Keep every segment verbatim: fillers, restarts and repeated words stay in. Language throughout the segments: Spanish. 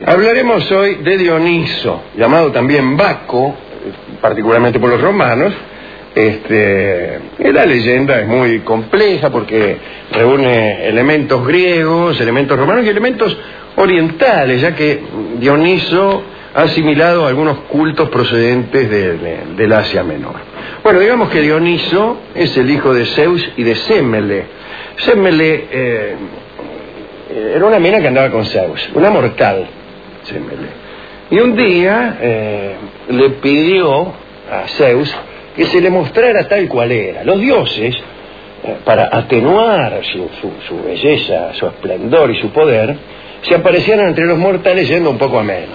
Hablaremos hoy de Dioniso, llamado también Baco, particularmente por los romanos. Este, la leyenda es muy compleja porque reúne elementos griegos, elementos romanos y elementos orientales, ya que Dioniso ha asimilado algunos cultos procedentes de, de, del Asia Menor. Bueno, digamos que Dioniso es el hijo de Zeus y de Sémele. Sémele eh, era una mina que andaba con Zeus, una mortal, Sémele. Y un día eh, le pidió a Zeus que se le mostrara tal cual era. Los dioses, eh, para atenuar su, su, su belleza, su esplendor y su poder, se aparecieron entre los mortales yendo un poco a menos.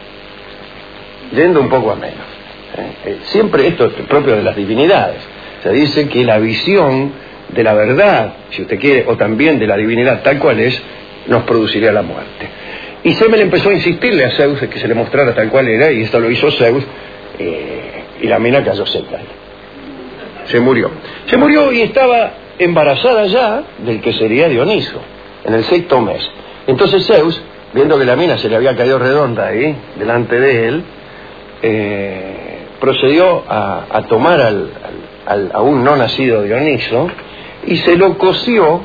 Yendo un poco a menos. Eh, eh, siempre esto es propio de las divinidades. Se dice que la visión de la verdad, si usted quiere, o también de la divinidad tal cual es, nos produciría la muerte. Y Semele empezó a insistirle a Zeus que se le mostrara tal cual era, y esto lo hizo Zeus, eh, y la mina cayó seca. Se murió. Se murió y estaba embarazada ya del que sería Dioniso, en el sexto mes. Entonces Zeus, viendo que la mina se le había caído redonda ahí, delante de él, eh, procedió a, a tomar al, al, al, a un no nacido Dioniso y se lo cosió.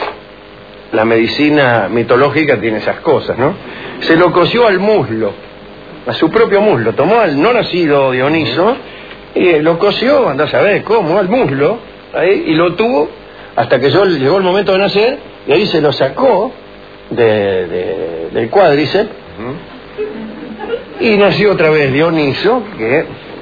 La medicina mitológica tiene esas cosas, ¿no? Se lo cosió al muslo, a su propio muslo. Tomó al no nacido Dioniso y lo cosió, andá a saber cómo, al muslo, ahí, y lo tuvo hasta que llegó el momento de nacer, y ahí se lo sacó de, de, del cuádriceps, uh-huh. Y nació otra vez Dioniso, que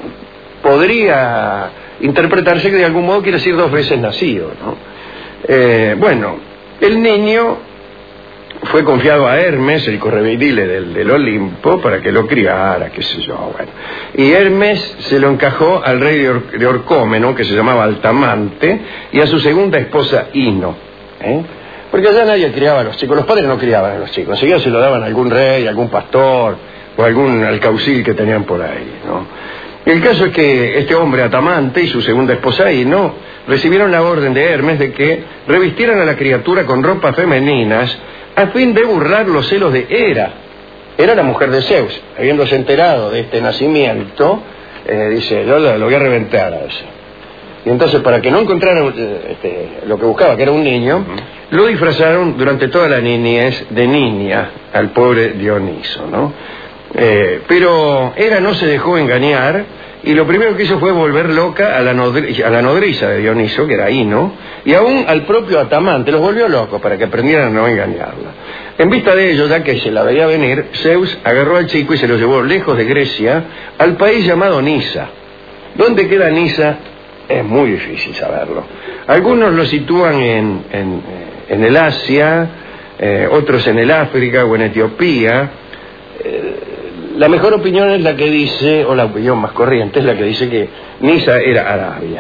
podría interpretarse que de algún modo quiere decir dos veces nacido, ¿no? Eh, bueno, el niño fue confiado a Hermes, el correveidile del, del Olimpo, para que lo criara, qué sé yo, bueno. Y Hermes se lo encajó al rey de, Or de Orcómeno, que se llamaba Altamante, y a su segunda esposa Ino, ¿eh? Porque allá nadie criaba a los chicos, los padres no criaban a los chicos, enseguida se lo daban a algún rey, a algún pastor, o a algún alcaucil que tenían por ahí, ¿no? El caso es que este hombre Atamante y su segunda esposa Ino recibieron la orden de Hermes de que revistieran a la criatura con ropas femeninas a fin de burlar los celos de Hera. Era la mujer de Zeus. Habiéndose enterado de este nacimiento, eh, dice, yo lo, lo voy a reventar a eso. Y entonces, para que no encontrara este, lo que buscaba, que era un niño, uh-huh. Lo disfrazaron durante toda la niñez de niña al pobre Dioniso, ¿no? Eh, pero Hera no se dejó engañar y lo primero que hizo fue volver loca a la, nodri a la nodriza de Dioniso, que era Ino, y aún al propio Atamante, los volvió locos para que aprendieran a no engañarla. En vista de ello, ya que se la veía venir, Zeus agarró al chico y se lo llevó lejos de Grecia al país llamado Nisa. ¿Dónde queda Nisa? Es muy difícil saberlo. Algunos lo sitúan en, en, en el Asia, eh, otros en el África o en Etiopía. Eh, La mejor opinión es la que dice, o la opinión más corriente, es la que dice que Nisa era Arabia.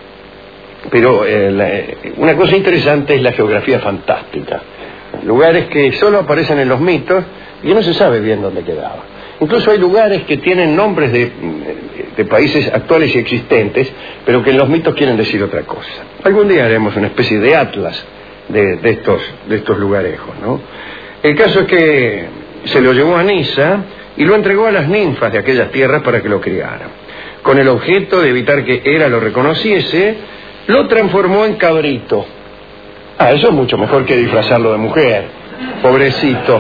Pero eh, la, una cosa interesante es la geografía fantástica. Lugares que solo aparecen en los mitos y no se sabe bien dónde quedaba. Incluso hay lugares que tienen nombres de, de países actuales y existentes, pero que en los mitos quieren decir otra cosa. Algún día haremos una especie de atlas de, de, estos, de estos lugarejos, ¿no? El caso es que se lo llevó a Nisa y lo entregó a las ninfas de aquellas tierras para que lo criaran. Con el objeto de evitar que Hera lo reconociese, lo transformó en cabrito. Ah, eso es mucho mejor que disfrazarlo de mujer. Pobrecito.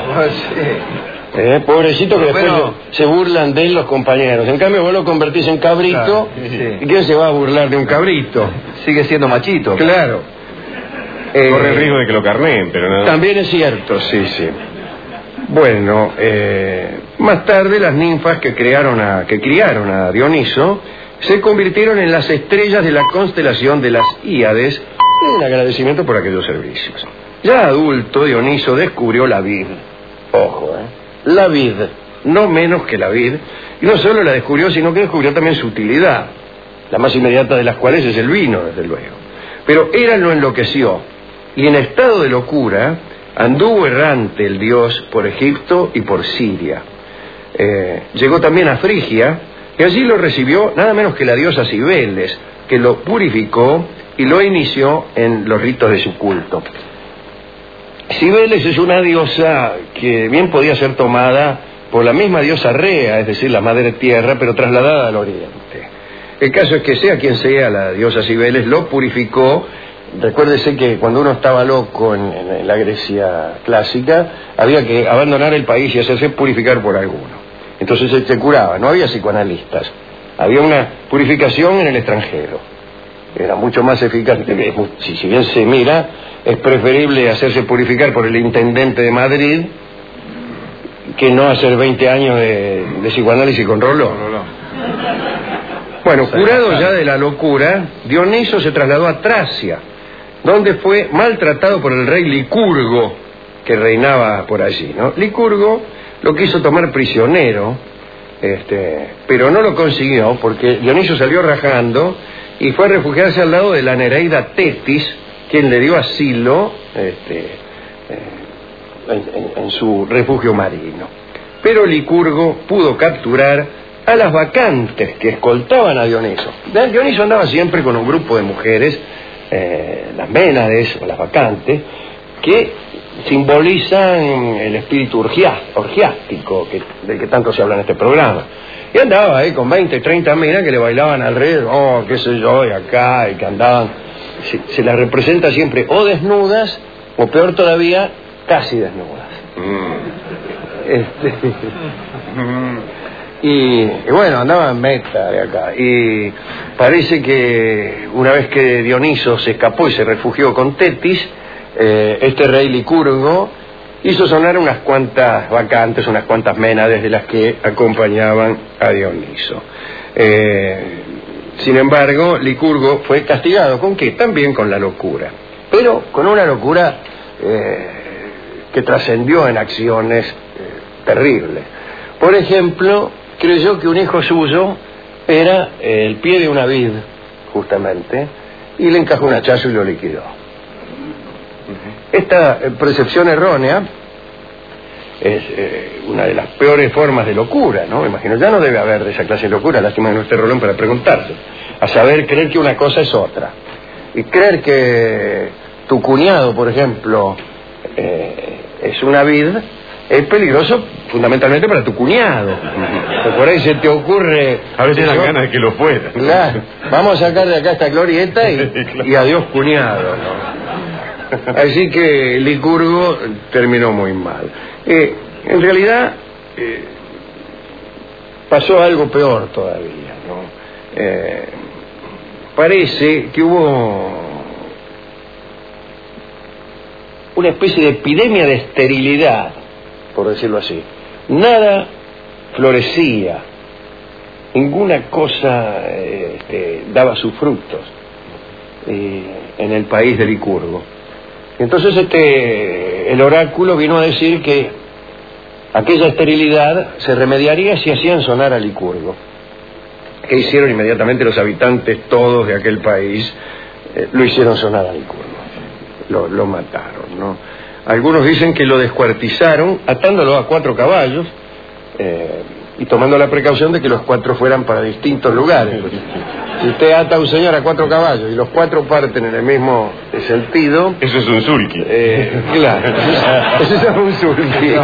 Eh, pobrecito que después bueno, se burlan de él los compañeros. En cambio vos lo convertís en cabrito, claro, sí. ¿Y quién se va a burlar de un cabrito? Sigue siendo machito. Claro. Eh, Corre el riesgo de que lo carneen, pero no. También es cierto, sí, sí. Bueno, eh, más tarde las ninfas que, crearon a, que criaron a Dioniso se convirtieron en las estrellas de la constelación de las Híades en agradecimiento por aquellos servicios. Ya adulto, Dioniso descubrió la vid. Ojo, ¿eh? La vid, no menos que la vid. Y no solo la descubrió, sino que descubrió también su utilidad, la más inmediata de las cuales es el vino, desde luego. Pero Hera lo enloqueció y en estado de locura anduvo errante el dios por Egipto y por Siria. Eh, llegó también a Frigia y allí lo recibió nada menos que la diosa Cibeles, que lo purificó y lo inició en los ritos de su culto. Cibeles es una diosa que bien podía ser tomada por la misma diosa Rea, es decir, la madre tierra, pero trasladada al oriente. El caso es que sea quien sea la diosa Cibeles, lo purificó. Recuérdese que cuando uno estaba loco en, en, en la Grecia clásica, había que abandonar el país y hacerse purificar por alguno. Entonces se, se curaba, no había psicoanalistas, había una purificación en el extranjero. Era mucho más eficaz. Si, si bien se mira, es preferible hacerse purificar por el intendente de Madrid que no hacer veinte años de, de psicoanálisis con Rolón. Bueno, curado ya de la locura, Dioniso se trasladó a Tracia, donde fue maltratado por el rey Licurgo, que reinaba por allí, ¿no? Licurgo lo quiso tomar prisionero, este, pero no lo consiguió, porque Dioniso salió rajando y fue a refugiarse al lado de la Nereida Tetis, quien le dio asilo este, eh, en, en, en su refugio marino. Pero Licurgo pudo capturar a las bacantes que escoltaban a Dioniso. Dioniso andaba siempre con un grupo de mujeres, eh, las Ménades o las bacantes, que simbolizan el espíritu orgia, orgiástico que, del que tanto se habla en este programa. Y andaba ahí con veinte, treinta minas que le bailaban alrededor, oh, qué sé yo, y acá, y que andaban. Se, se las representa siempre o desnudas, o peor todavía, casi desnudas. Mm. Este, y, y bueno, andaba en meta de acá. Y parece que una vez que Dioniso se escapó y se refugió con Tetis, eh, este rey Licurgo hizo sonar unas cuantas bacantes, unas cuantas ménades de las que acompañaban a Dioniso. Eh, sin embargo, Licurgo fue castigado. ¿Con qué? También con la locura. Pero con una locura eh, que trascendió en acciones eh, terribles. Por ejemplo, creyó que un hijo suyo era el pie de una vid, justamente, y le encajó un hachazo y lo liquidó. Esta percepción errónea es eh, una de las peores formas de locura, ¿no? Imagino, ya no debe haber de esa clase de locura, lástima que no esté Rolón para preguntarse. A saber, creer que una cosa es otra. Y creer que tu cuñado, por ejemplo, eh, es una vid, es peligroso fundamentalmente para tu cuñado. Por ahí se te ocurre... A veces dan ganas de que lo fuera. Claro, vamos a sacar de acá esta glorieta y, y adiós cuñado, ¿no? Así que Licurgo terminó muy mal. Eh, en realidad eh, pasó algo peor todavía, ¿no? Eh, parece que hubo una especie de epidemia de esterilidad, por decirlo así. Nada florecía, ninguna cosa eh, este, daba sus frutos eh, en el país de Licurgo. Entonces este, el oráculo vino a decir que aquella esterilidad se remediaría si hacían sonar a Licurgo. ¿Qué hicieron inmediatamente los habitantes todos de aquel país? Eh, lo hicieron sonar a Licurgo. Lo, lo mataron, ¿no? Algunos dicen que lo descuartizaron atándolo a cuatro caballos eh, y tomando la precaución de que los cuatro fueran para distintos lugares. Si usted ata a un señor a cuatro caballos y los cuatro parten en el mismo sentido... Eso es un sulky. Eh, claro, eso es un sulky.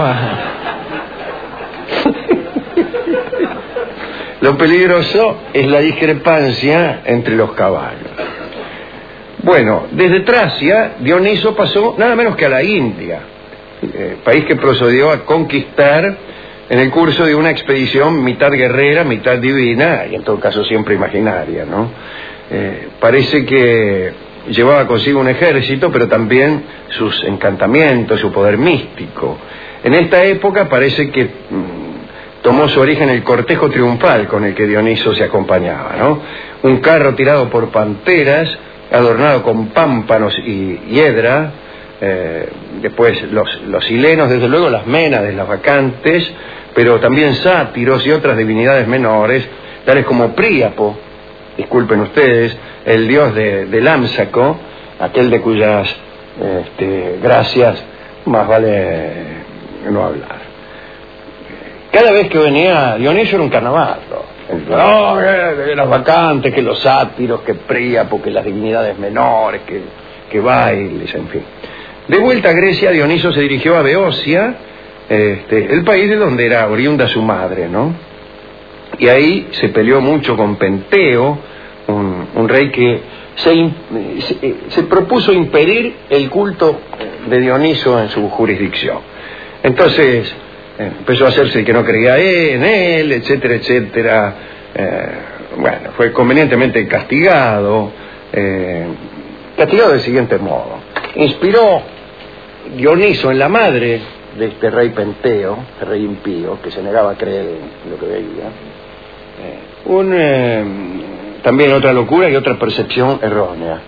Lo peligroso es la discrepancia entre los caballos. Bueno, desde Tracia, Dioniso pasó nada menos que a la India, eh, país que procedió a conquistar en el curso de una expedición mitad guerrera, mitad divina, y en todo caso siempre imaginaria, ¿no? Eh, parece que llevaba consigo un ejército, pero también sus encantamientos, su poder místico. En esta época parece que mmm, tomó su origen el cortejo triunfal con el que Dioniso se acompañaba, ¿no? Un carro tirado por panteras, adornado con pámpanos y hiedra, eh, después los, los hilenos, desde luego las ménades, las bacantes, pero también sátiros y otras divinidades menores, tales como Príapo, disculpen ustedes, el dios de, del Ámsaco, aquel de cuyas este, gracias más vale no hablar. Cada vez que venía Dioniso era un carnaval, ¿no? No, que las bacantes, que los sátiros, que Príapo, que las divinidades menores, que, que bailes, en fin. De vuelta a Grecia, Dioniso se dirigió a Beocia este, el país de donde era oriunda su madre, ¿no? Y ahí se peleó mucho con Penteo, un, un rey que se, se, se propuso impedir el culto de Dioniso en su jurisdicción. Entonces empezó a hacerse que no creía en él, etcétera, etcétera. Eh, bueno, fue convenientemente castigado, eh, castigado del siguiente modo. Inspiró Dioniso en la madre de este rey Penteo, el rey impío, que se negaba a creer en lo que veía, eh, un, eh, también otra locura y otra percepción errónea.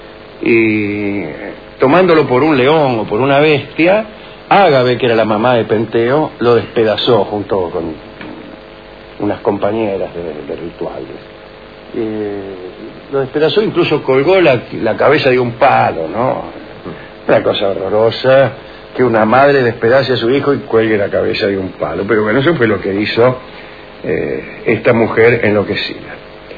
Y tomándolo por un león o por una bestia, Ágave, que era la mamá de Penteo, lo despedazó junto con unas compañeras de, de rituales. Eh, lo despedazó, incluso colgó la, la cabeza de un palo, ¿no? Una cosa horrorosa, que una madre despedace a su hijo y cuelgue la cabeza de un palo. Pero bueno, eso fue lo que hizo eh, esta mujer enloquecida.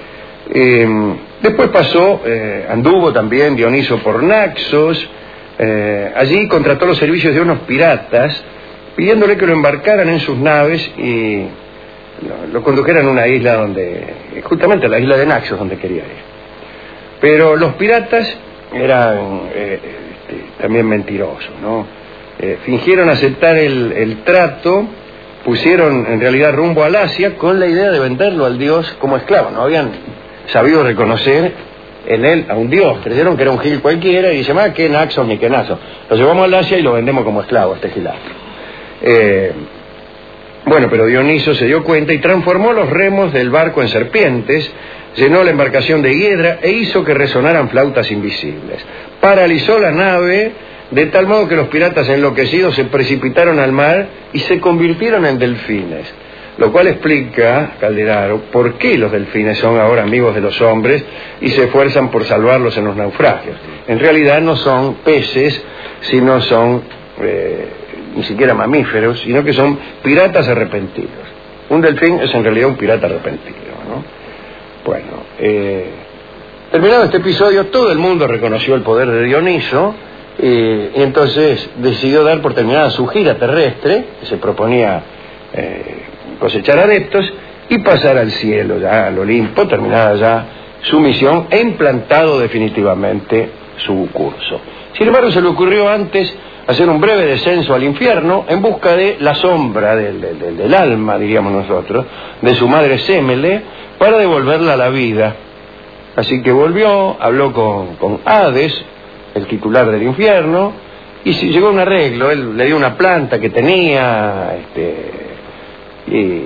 Eh, después pasó, eh, anduvo también Dioniso por Naxos. Eh, allí contrató los servicios de unos piratas, pidiéndole que lo embarcaran en sus naves y lo, lo condujeran a una isla donde, justamente a la isla de Naxos, donde quería ir. Pero los piratas eran eh, este, también mentirosos, ¿no? Eh, fingieron aceptar el, el trato, pusieron en realidad rumbo al Asia con la idea de venderlo al dios como esclavo. No habían sabido reconocer en él a un dios, creyeron que era un gil cualquiera y dicen, ah, que Naxos ni que Naxos. Lo llevamos al Asia y lo vendemos como esclavo, este gilastro. Eh, bueno, pero Dioniso se dio cuenta y transformó los remos del barco en serpientes, llenó la embarcación de hiedra e hizo que resonaran flautas invisibles. Paralizó la nave de tal modo que los piratas enloquecidos se precipitaron al mar y se convirtieron en delfines. Lo cual explica, Calderaro, por qué los delfines son ahora amigos de los hombres y se esfuerzan por salvarlos en los naufragios. En realidad no son peces, sino son eh, ni siquiera mamíferos, sino que son piratas arrepentidos. Un delfín es en realidad un pirata arrepentido, ¿no? Bueno, eh, terminado este episodio, todo el mundo reconoció el poder de Dioniso eh, y entonces decidió dar por terminada su gira terrestre, que se proponía Eh, cosechar adeptos y pasar al cielo, ya al Olimpo, terminada ya su misión e implantado definitivamente su curso. Sin embargo, se le ocurrió antes hacer un breve descenso al infierno en busca de la sombra del, del, del alma, diríamos nosotros, de su madre Sémele, para devolverla a la vida. Así que volvió, habló con, con Hades, el titular del infierno, y si llegó a un arreglo. Él le dio una planta que tenía, este Y,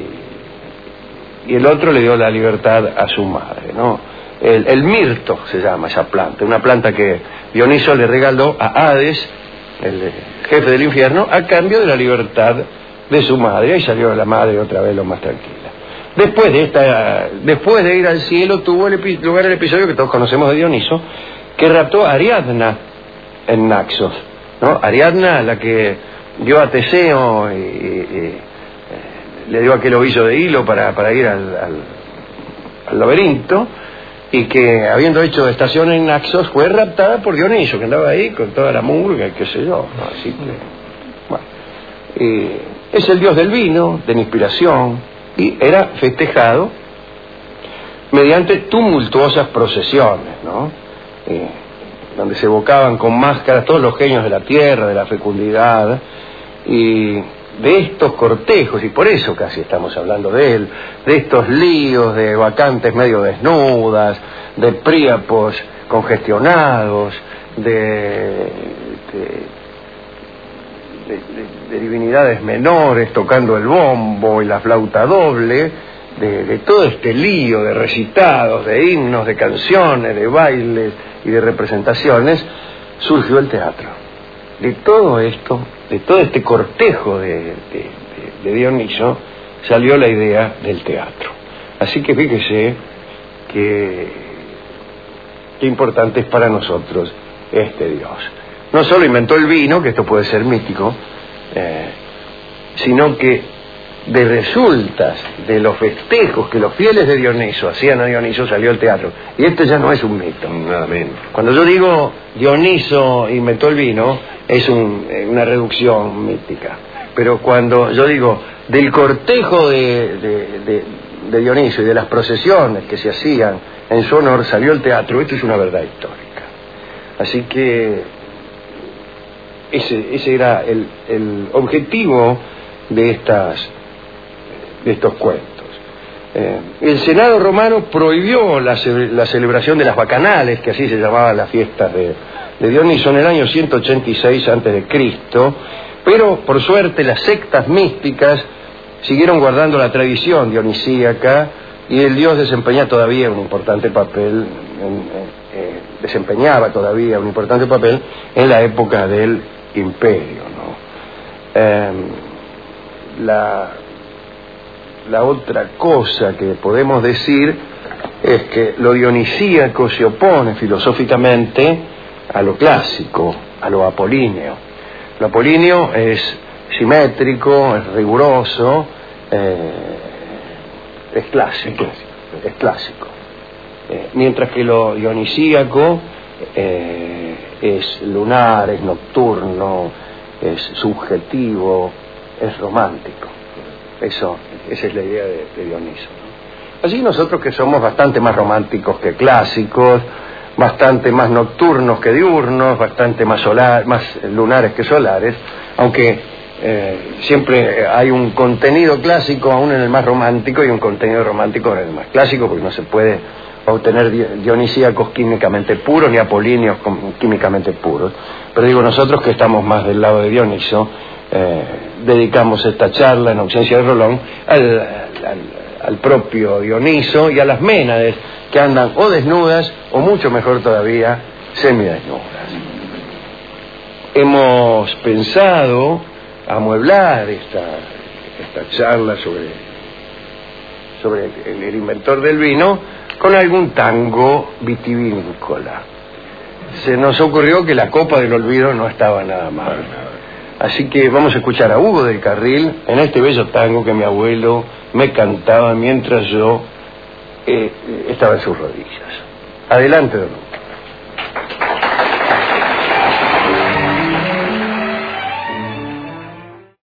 y el otro le dio la libertad a su madre, ¿no? El, el mirto se llama esa planta, una planta que Dioniso le regaló a Hades, el jefe del infierno, a cambio de la libertad de su madre. Ahí salió la madre otra vez lo más tranquila. Después de esta, después de ir al cielo, tuvo el epi, lugar el episodio que todos conocemos de Dioniso, que raptó a Ariadna en Naxos, ¿no? Ariadna, la que dio a Teseo y, y le dio aquel ovillo de hilo para, para ir al, al, al laberinto, y que habiendo hecho estación en Naxos fue raptada por Dioniso, que andaba ahí con toda la murga y qué sé yo, ¿no? Así que, bueno, eh, es el dios del vino, de la inspiración, y era festejado mediante tumultuosas procesiones, ¿no? Eh, donde se evocaban con máscaras todos los genios de la tierra, de la fecundidad, y de estos cortejos, y por eso casi estamos hablando de él, de estos líos de bacantes medio desnudas, de príapos congestionados, de, de, de, de, de divinidades menores tocando el bombo y la flauta doble, de, de todo este lío de recitados, de himnos, de canciones, de bailes y de representaciones, surgió el teatro. De todo esto, de todo este cortejo de, de, de, de Dioniso, salió la idea del teatro. Así que fíjese que qué importante es para nosotros este Dios. No solo inventó el vino, que esto puede ser mítico, eh, sino que de resultas de los festejos que los fieles de Dioniso hacían a Dioniso, salió el teatro. Y esto ya no es un mito, nada menos. Cuando yo digo Dioniso inventó el vino, es un, una reducción mítica. pero cuando yo digo del cortejo de, de, de, de Dionisio y de las procesiones que se hacían en su honor salió el teatro, esto es una verdad histórica. Así que ese, ese era el, el objetivo de estas de estos cuentos. Eh, el Senado romano prohibió la, la celebración de las bacanales, que así se llamaban las fiestas de, de Dioniso, en el año ciento ochenta y seis antes de Cristo, pero por suerte las sectas místicas siguieron guardando la tradición dionisíaca y el dios desempeñaba todavía un importante papel, en, eh, desempeñaba todavía un importante papel en la época del imperio, ¿no? Eh, la La otra cosa que podemos decir es que lo dionisíaco se opone filosóficamente a lo clásico, a lo apolíneo. Lo apolíneo es simétrico, es riguroso, eh, es clásico, es clásico. Eh, mientras que lo dionisíaco eh, es lunar, es nocturno, es subjetivo, es romántico. Eso, esa es la idea de, de Dioniso, ¿no? Así nosotros, que somos bastante más románticos que clásicos, bastante más nocturnos que diurnos, bastante más solar, más lunares que solares, aunque eh, siempre hay un contenido clásico aún en el más romántico y un contenido romántico en el más clásico, porque no se puede obtener dionisíacos químicamente puros ni apolíneos químicamente puros. Pero digo, nosotros que estamos más del lado de Dioniso, Eh, dedicamos esta charla en ausencia de Rolón al, al, al propio Dioniso y a las Ménades, que andan o desnudas o mucho mejor todavía semidesnudas. Hemos pensado amueblar esta, esta charla sobre, sobre el, el inventor del vino con algún tango vitivinícola. Se nos ocurrió que la Copa del Olvido no estaba nada mal. Así que vamos a escuchar a Hugo del Carril en este bello tango que mi abuelo me cantaba mientras yo eh, estaba en sus rodillas. Adelante, don Hugo.